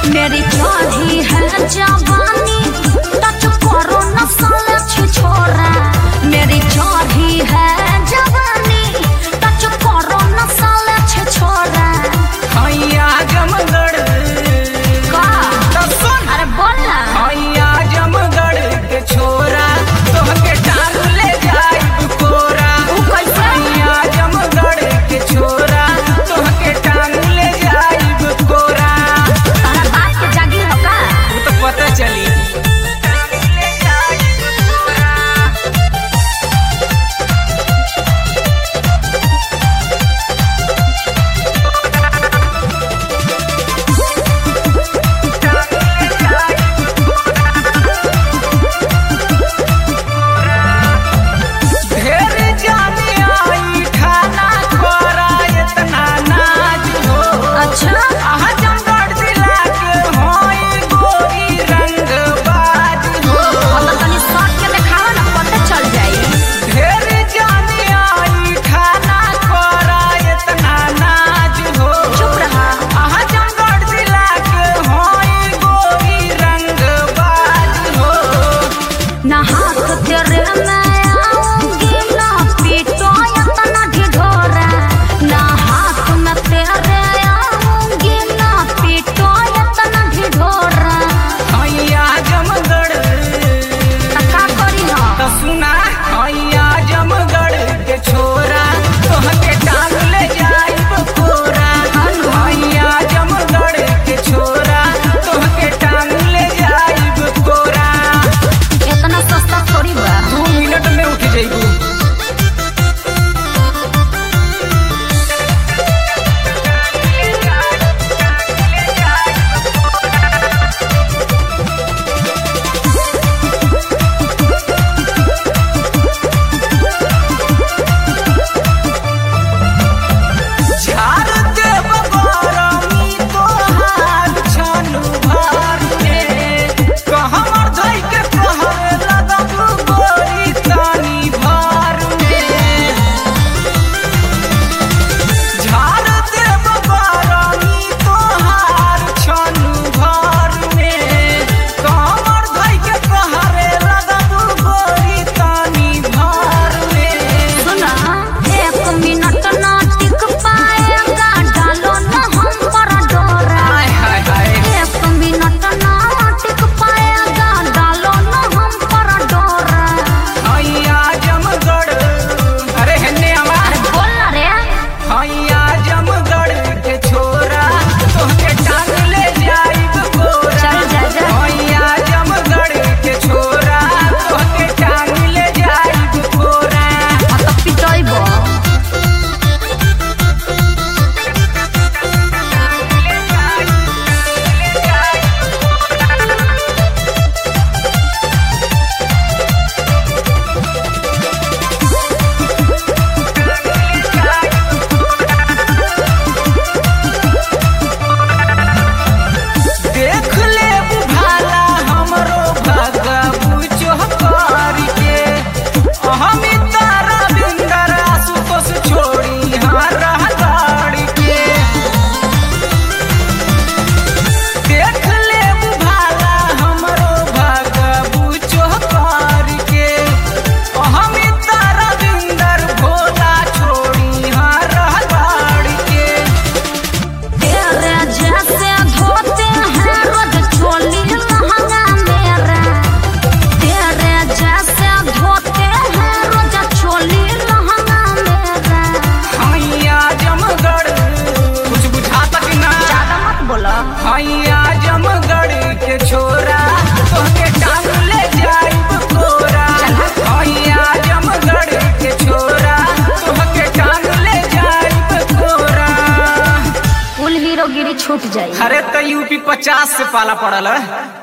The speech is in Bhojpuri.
मेरी चढ़ी है जवानी टच करो न साले छिछोरा। मेरी चढ़ी है जवानी टच करो न साले छिछोरा। हैया जमगढ़ का तो सुन, अरे बोल ना। हैया जमगढ़ के छोरा तोहके टांग ले जाइब कोरा। ऊ कैसे? हैया जमगढ़ के छोरा तोहके टांग ले जाइब कोरा। तारा बात के जागी हो का? वो तो पता चली। ढेर जाने आई खाना खोरा इतना नाज हो। अच्छा आहा जमगढ़ जिला के होई गोरी रंग बाज हो। अब तनी शॉट के दिखावा ना पता चल जाई। ढेर जाने आई खाना खोरा इतना नाज हो। चुप रहा। आहा जमगढ़ जिला के होई गोरी रंग बाज हो। ना हाथ तेरे में आऊंगी ना पीटो इतना ढिढोरा। ना हाथ में तेरे आऊंगी ना पीटो इतना ढिढोरा। हैया जमगढ़ त का करी हो? तो सुना, हैया जमगढ़ के छोरा तोहके टांग ले जाइब कोरा। हैया जमगढ़ के छोरा तोहके टांग ले जाइब कोरा। इतना सस्ता थोड़ी बा। 2 मिनट में उठ जाइबू। झाड़ देब गरमी तोहार छनु भर में। कहमर धइ के कहरे लगब गोरी तनी भर में। झाड़ देब गरमी तोहार छनु भर में। कहमर धइ के कहरे लगब गोरी तनी भर में। सुना 1 मिनट ना टिक पाएगा डालो ना हम पर डोरा। हाय हाय हाय 1 मिनट ना टिक पाएगा डालो ना हम पर डोरा। हैया जमगढ़, अरे हेन्ने आवा। अरे बोल ना रे। हैया जमगढ़ के छोरा तोहके टांग ले जाइब कोरा। चल जा जा। हैया जमगढ़ के छोरा तोहके टांग ले जाइब कोरा। आ तो पिटोइबो। देख ले बुभाला हमरो भगबू चौहकर के। हमी तारा बिंदर आशुतोष छोड़ी हाँ रह गाड़ी के। देख ले बुभाला हमरो भगबू चौहकर के। हमी तारा बिंदर भोला छोड़ी हाँ रह गाड़ी के। तेरे जैसे धोते हैं रोज चोली लहंगा मेरा। तेरे जैसे धोते हैं रोज चोली लहंगा मेरा। हैया जमगढ़ कुछ बुझाता कि ना? ज्यादा मत बोलो। हैया जमगढ़ के छोरा तोहके टांग ले जाइब कोरा। हैया जमगढ़ के छोरा तोहके टांग ले जाइब कोरा। फुल हीरोगिरी छूट जाई। अरे तो यूपी 50 से पाला पड़ल है।